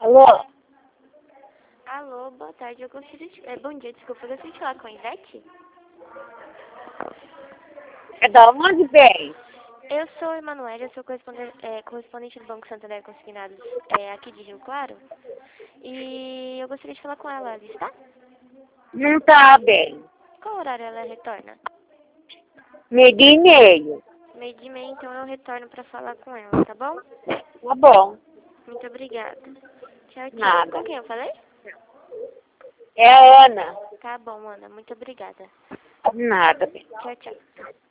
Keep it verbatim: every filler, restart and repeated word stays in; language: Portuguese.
Alô? Alô, boa tarde. Eu gostaria de... É, bom dia, desculpa. Eu gostaria de falar com a Ivete. É da onde, bem? Eu sou Emanuela, eu sou correspondente, é, correspondente do Banco Santander Consignados é, aqui de Rio Claro. E eu gostaria de falar com ela. Ela está? Não tá bem. Qual horário ela retorna? Meio dia e meio. Meio de meia, então eu retorno para falar com ela, tá bom? Tá bom. Muito obrigada. Tchau, tchau. Nada. Com quem eu falei? É a Ana. Tá bom, Ana. Muito obrigada. Nada, bem. Tchau, tchau.